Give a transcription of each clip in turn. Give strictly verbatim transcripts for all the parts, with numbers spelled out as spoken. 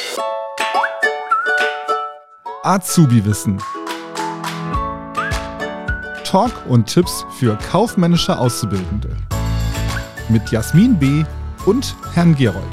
Azubi-Wissen. Talk und Tipps für kaufmännische Auszubildende. Mit Jasmin B. und Herrn Gerold.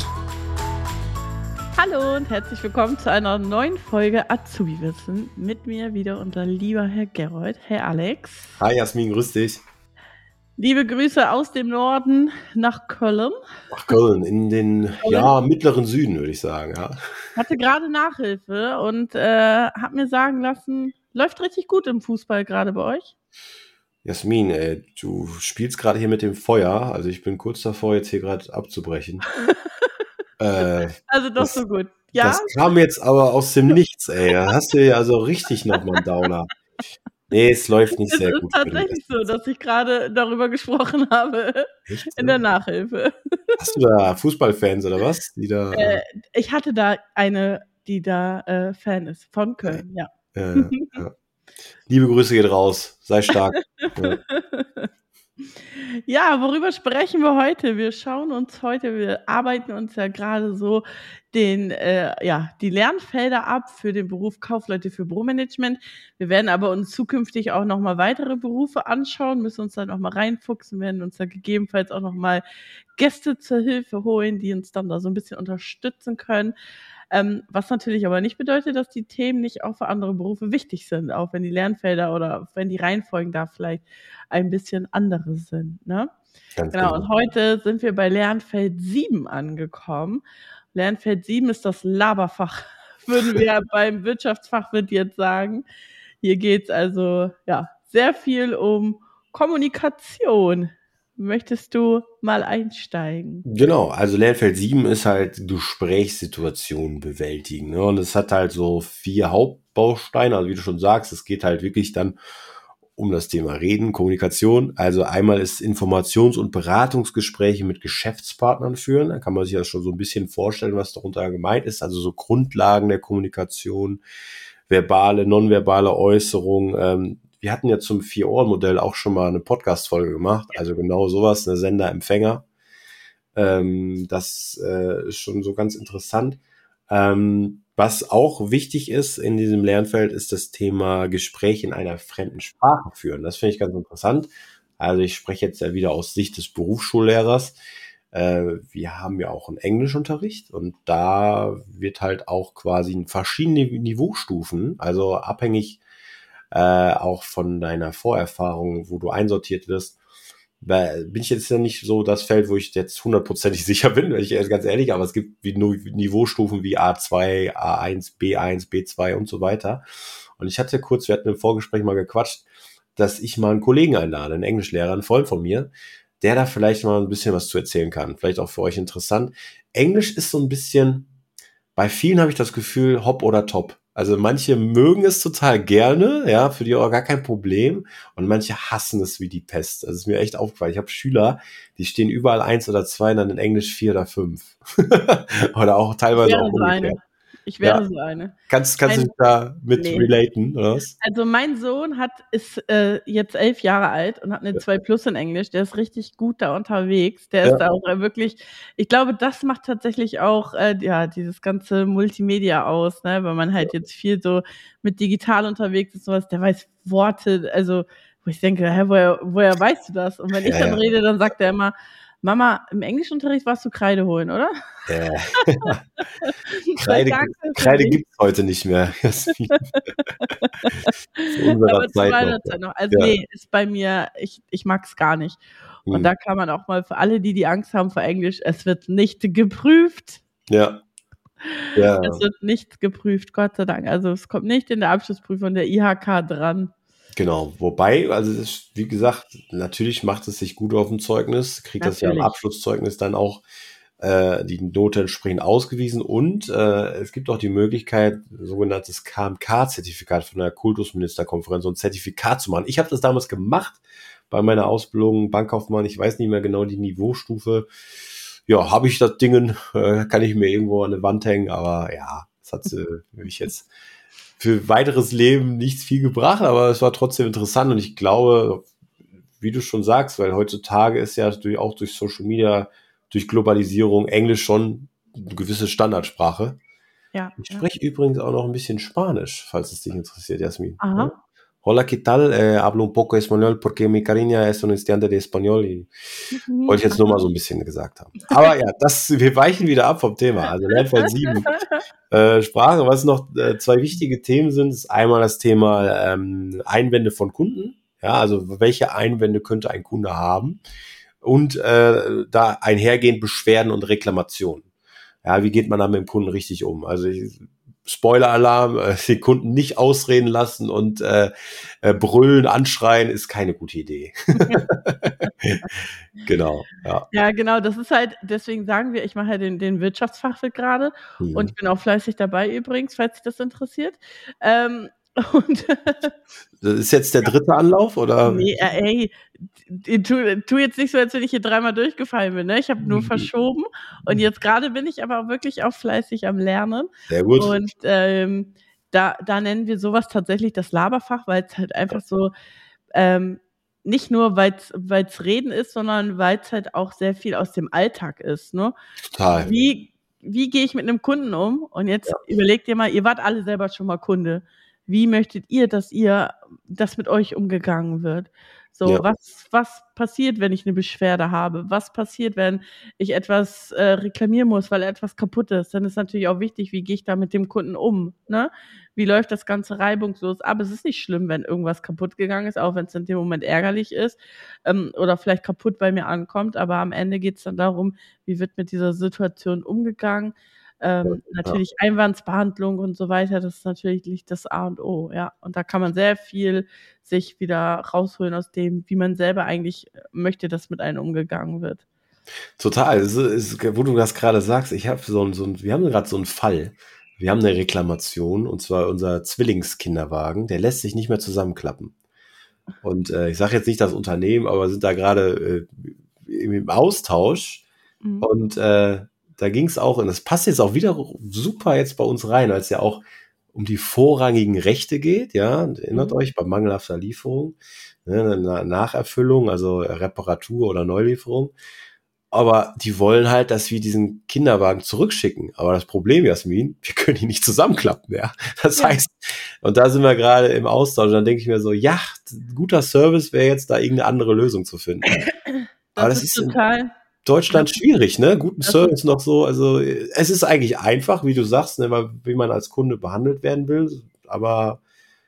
Hallo und herzlich willkommen zu einer neuen Folge Azubi-Wissen. Mit mir wieder unser lieber Herr Gerold. Hey Alex. Hi Jasmin, grüß dich. Liebe Grüße aus dem Norden nach Köln. Nach Köln, in den Köln. ja, mittleren Süden, würde ich sagen. Ja. Hatte gerade Nachhilfe und äh, habe mir sagen lassen, läuft richtig gut im Fußball gerade bei euch. Jasmin, ey, du spielst gerade hier mit dem Feuer. Also ich bin kurz davor, jetzt hier gerade abzubrechen. äh, also doch das, so gut. Ja? Das kam jetzt aber aus dem Nichts, ey. Da hast du ja also richtig nochmal einen Downer. Nee, es läuft nicht es sehr gut. gut. Es ist tatsächlich so, dass ich gerade darüber gesprochen habe. Echt? In der Nachhilfe. Hast du da Fußballfans oder was? Die da, äh, ich hatte da eine, die da äh, Fan ist, von Köln, ja. ja. ja. Liebe Grüße geht raus. Sei stark. ja. Ja, worüber sprechen wir heute? Wir schauen uns heute, wir arbeiten uns ja gerade so den, äh, ja, die Lernfelder ab für den Beruf Kaufleute für Büromanagement. Wir werden aber uns zukünftig auch nochmal weitere Berufe anschauen, müssen uns da nochmal reinfuchsen, werden uns da gegebenenfalls auch nochmal Gäste zur Hilfe holen, die uns dann da so ein bisschen unterstützen können. Ähm, was natürlich aber nicht bedeutet, dass die Themen nicht auch für andere Berufe wichtig sind, auch wenn die Lernfelder oder wenn die Reihenfolgen da vielleicht ein bisschen andere sind. Ne? Ganz genau, genau. Und heute sind wir bei Lernfeld sieben angekommen. Lernfeld sieben ist das Laberfach, würden wir beim Wirtschaftsfachwirt jetzt sagen. Hier geht es also ja sehr viel um Kommunikation. Möchtest du mal einsteigen? Genau, also Lernfeld sieben ist halt Gesprächssituationen bewältigen. Ne? Und es hat halt so vier Hauptbausteine, also wie du schon sagst, es geht halt wirklich dann um das Thema Reden, Kommunikation. Also einmal ist Informations- und Beratungsgespräche mit Geschäftspartnern führen. Da kann man sich ja schon so ein bisschen vorstellen, was darunter gemeint ist. Also so Grundlagen der Kommunikation, verbale, nonverbale Äußerungen. Ähm, wir hatten ja zum Vier-Ohren-Modell auch schon mal eine Podcast-Folge gemacht. Also genau sowas, eine Sender-Empfänger. Ähm, das äh, ist schon so ganz interessant. Ähm, was auch wichtig ist in diesem Lernfeld, ist das Thema Gespräch in einer fremden Sprache führen. Das finde ich ganz interessant. Also ich spreche jetzt ja wieder aus Sicht des Berufsschullehrers. Äh, wir haben ja auch einen Englischunterricht und da wird halt auch quasi in verschiedene Niveaustufen, also abhängig äh, auch von deiner Vorerfahrung, wo du einsortiert wirst, bin ich jetzt ja nicht so das Feld, wo ich jetzt hundertprozentig sicher bin, wenn ich ganz ehrlich, aber es gibt wie Niveaustufen wie A zwei, A eins, B eins, B zwei und so weiter. Und ich hatte kurz, wir hatten im Vorgespräch mal gequatscht, dass ich mal einen Kollegen einlade, einen Englischlehrer, einen Freund von mir, der da vielleicht mal ein bisschen was zu erzählen kann. Vielleicht auch für euch interessant. Englisch ist so ein bisschen, bei vielen habe ich das Gefühl, hopp oder top. Also manche mögen es total gerne, ja, für die auch gar kein Problem. Und manche hassen es wie die Pest. Also es ist mir echt aufgefallen. Ich habe Schüler, die stehen überall eins oder zwei, dann in Englisch vier oder fünf. Oder auch teilweise ich wäre auch so umgekehrt. eine. Ich wäre Ja. so eine. Kannst, kannst du dich da mit nee. relaten, oder was? Also mein Sohn hat ist äh, jetzt elf Jahre alt und hat eine Ja. zwei plus in Englisch. Der ist richtig gut da unterwegs. Der ist Ja. da auch äh, wirklich, ich glaube, das macht tatsächlich auch äh, ja dieses ganze Multimedia aus, ne? Weil man halt jetzt viel so mit digital unterwegs ist, sowas. Der weiß Worte, also wo ich denke, hä, woher, woher weißt du das? Und wenn ich Ja, dann ja. rede, dann sagt er immer, Mama, im Englischunterricht warst du Kreide holen, oder? Äh. Kreide, Kreide gibt es heute nicht mehr. Zu unserer Aber zu Zeit meiner noch. Zeit noch. Also Ja. nee, ist bei mir, ich, ich mag es gar nicht. Und Hm. da kann man auch mal für alle, die die Angst haben vor Englisch, es wird nicht geprüft. Ja. Ja. Es wird nicht geprüft, Gott sei Dank. Also es kommt nicht in der Abschlussprüfung der I H K dran. Genau, wobei, also es ist, wie gesagt, natürlich macht es sich gut auf dem Zeugnis, kriegt das ja im Natürlich. Abschlusszeugnis dann auch äh, die Note entsprechend ausgewiesen und äh, es gibt auch die Möglichkeit, sogenanntes K M K-Zertifikat von der Kultusministerkonferenz, so ein Zertifikat zu machen. Ich habe das damals gemacht bei meiner Ausbildung Bankkaufmann, ich weiß nicht mehr genau die Niveaustufe. Ja, habe ich das Ding, äh, kann ich mir irgendwo an eine Wand hängen, aber ja, das hat äh, mich jetzt für weiteres Leben nichts viel gebracht, aber es war trotzdem interessant und ich glaube, wie du schon sagst, weil heutzutage ist ja durch, auch durch Social Media, durch Globalisierung Englisch schon eine gewisse Standardsprache. Ja, Ich ja. spreche übrigens auch noch ein bisschen Spanisch, falls es dich interessiert, Jasmin. Ja? Aha. Hola, ¿qué tal? Eh, hablo un poco español porque mi cariña es un estudiante de español. Y Mhm. wollte ich jetzt nur mal so ein bisschen gesagt haben. Aber ja, das, wir weichen wieder ab vom Thema. Also Lernfeld sieben, äh, Sprache. Was noch äh, zwei wichtige Themen sind, ist einmal das Thema ähm, Einwände von Kunden. Ja, also welche Einwände könnte ein Kunde haben? Und äh, da einhergehend Beschwerden und Reklamationen. Ja, wie geht man da mit dem Kunden richtig um? Also ich, Spoiler-Alarm, äh, den Kunden nicht ausreden lassen und äh, äh, brüllen, anschreien, ist keine gute Idee. Genau, ja. Ja, genau, das ist halt deswegen sagen wir, ich mache ja den den Wirtschaftsfachwirt grade und Mhm. ich bin auch fleißig dabei übrigens, falls dich das interessiert. Ähm, und Das ist jetzt der dritte Anlauf, oder? ne, äh, ey, d tu tu jetzt nicht so, als wenn ich hier dreimal durchgefallen bin, ne? Ich habe nur verschoben und jetzt grade bin ich aber wirklich auch fleißig am Lernen Sehr gut. und, ähm, da da nennen wir so was tatsächlich das Laberfach, weil's halt einfach so, ähm nicht nur, weil's weil's Reden ist, sondern weil's halt auch sehr viel aus dem Alltag ist, ne? Total. Wie wie gehe ich mit 'nem Kunden um? Und jetzt Ja. überlegt ihr mal, ihr wart alle selber schon mal Kunde. Wie möchtet ihr, dass ihr dass mit euch umgegangen wird? Ja. So, was was passiert, wenn ich 'ne Beschwerde habe? Was passiert, wenn ich etwas, äh, reklamieren muss, weil etwas kaputt ist? Dann ist natürlich auch wichtig, wie gehe ich da mit dem Kunden um, ne? Wie läuft das Ganze reibungslos ab? Es ist nicht schlimm, wenn irgendwas kaputt gegangen ist, auch wenn's in dem Moment ärgerlich ist, ähm, oder vielleicht kaputt bei mir ankommt, aber am Ende geht's dann darum, wie wird mit dieser Situation umgegangen? Ähm, Ja. natürlich Einwandsbehandlung und so weiter, das ist natürlich das A und O, ja. Und da kann man sehr viel sich wieder rausholen aus dem, wie man selber eigentlich möchte, dass mit einem umgegangen wird. Total. Es ist, wo du das gerade sagst, ich habe so 'n so 'n wir haben gerade so 'n Fall. Wir haben 'ne Reklamation, und zwar unser Zwillingskinderwagen, der lässt sich nicht mehr zusammenklappen. Und, äh, ich sage jetzt nicht das Unternehmen, aber sind da gerade äh, im Austausch Mhm. und, äh, da ging's auch und das passt jetzt auch wieder super jetzt bei uns rein, weil's ja auch um die vorrangigen Rechte geht, ja? Erinnert Mhm. euch, bei mangelhafter Lieferung, ne, Na Nacherfüllung, also Reparatur oder Neulieferung. Aber die wollen halt, dass wir diesen Kinderwagen zurückschicken. Aber das Problem, Jasmin, wir können ihn nicht zusammenklappen, ja. Das Ja. heißt und da sind wir grade im Austausch. Dann denke ich mir so: „Ja, guter Service wäre jetzt, da irgend 'ne andere Lösung zu finden.“ Aber Das das ist ist in total das Deutschland schwierig, ne? Guten das ist Service noch so also, es ist eigentlich einfach, wie du sagst, ne, weil wie man als Kunde behandelt werden will, aber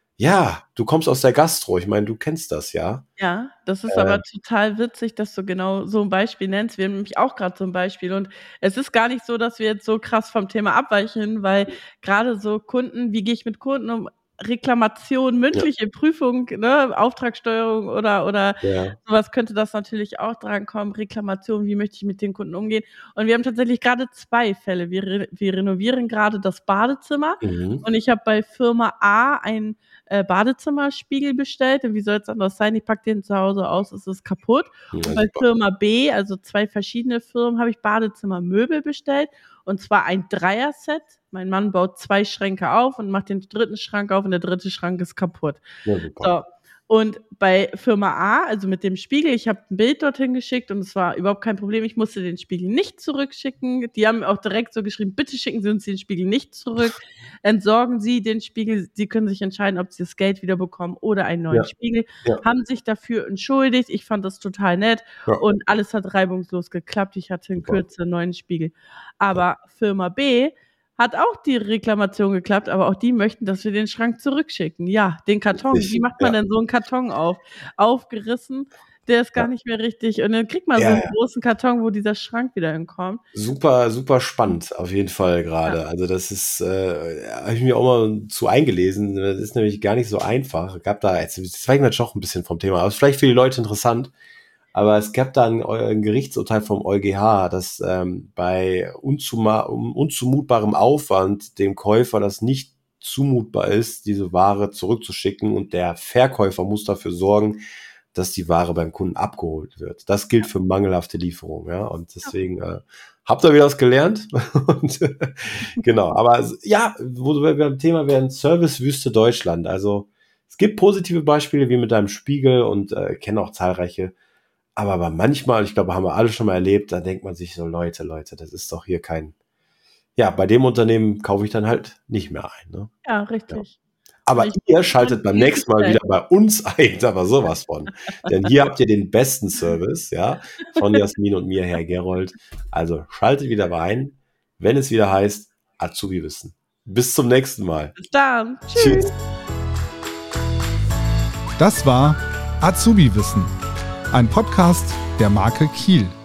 ja, du kommst aus der Gastro. Ich meine, du kennst das, ja? Ja, das ist Äh aber total witzig, dass du genau so 'n Beispiel nennst. Wir haben nämlich auch grad so 'n Beispiel und es ist gar nicht so, dass wir jetzt so krass vom Thema abweichen, weil grade so Kunden wie gehe ich mit Kunden um? Reklamation, Ja. mündliche Prüfung, ne, Auftragssteuerung oder oder Ja. so was könnte das natürlich auch drankommen. Reklamation, wie möchte ich mit den Kunden umgehen? Und wir haben tatsächlich grade zwei Fälle. Wir re wir renovieren grade das Badezimmer Mhm. und ich habe bei Firma A einen, äh, Badezimmerspiegel bestellt und wie soll's anders sein? Ich packe den zu Hause aus, es ist kaputt. Und Ja, bei super. Firma B, also zwei verschiedene Firmen, habe ich Badezimmermöbel bestellt und zwar ein Dreierset. Mein Mann baut zwei Schränke auf und macht den dritten Schrank auf und der dritte Schrank ist kaputt. Ja, super. So, und bei Firma A, also mit dem Spiegel ich habe 'n Bild dorthin geschickt und es war überhaupt kein Problem. Ich musste den Spiegel nicht zurückschicken. Die haben auch direkt so geschrieben: „Bitte schicken Sie uns den Spiegel nicht zurück. Entsorgen Sie den Spiegel. Sie können sich entscheiden, ob Sie das Geld wiederbekommen oder einen neuen Ja, Spiegel.“ ja. Haben sich dafür entschuldigt. Ich fand das total nett Ja. und alles hat reibungslos geklappt. Ich hatte in Super. Kürze 'n neuen Spiegel. Ja. Aber Firma B hat auch die Reklamation geklappt, aber auch die möchten, dass wir den Schrank zurückschicken. Ja, den Karton. Wie Richtig, macht man ja. denn so 'n Karton auf? Aufgerissen, der ist gar Ja. nicht mehr richtig und dann kriegt man so Ja, 'n ja. großen Karton, wo dieser Schrank wieder hinkommt. Super, super spannend auf jeden Fall Ja. grade. Also, das ist, äh habe ich mir auch mal zu eingelesen. Das ist nämlich gar nicht so einfach. Gab da jetzt jetzt weichen wir jetzt doch 'n bisschen vom Thema ab. Ist vielleicht für die Leute interessant, aber es gab da 'n Eu 'n Gerichtsurteil vom EuGH, dass, ähm, bei unzuma um unzumutbarem Aufwand dem Käufer das nicht zumutbar ist, diese Ware zurückzuschicken und der Verkäufer muss dafür sorgen, dass die Ware beim Kunden abgeholt wird. Das gilt Ja. für mangelhafte Lieferung, ja? Und Ja. deswegen, äh, habt ihr wieder was gelernt und genau. Aber s ja, wo wir beim Thema wären, Servicewüste Deutschland. Also, es gibt positive Beispiele wie mit deinem Spiegel und, äh, kenne auch zahlreiche. Aber aber manchmal, ich glaube, haben wir alle schon mal erlebt, da denkt man sich so: „Leute, Leute, das ist doch hier kein ja, bei dem Unternehmen kaufe ich dann halt nicht mehr ein. Ne? Ja, richtig. Ja. Aber Ich ihr schaltet beim nächsten Mal wieder bei uns ein, aber sowas von. Denn hier habt ihr den besten Service, ja, von Jasmin und mir, Herr Gerold. Also schaltet wieder bei ein, wenn es wieder heißt Azubi-Wissen. Bis zum nächsten Mal. Bis dann. Tschüss. Tschüss. Das war Azubi-Wissen, ein Podcast der Marke Kiel.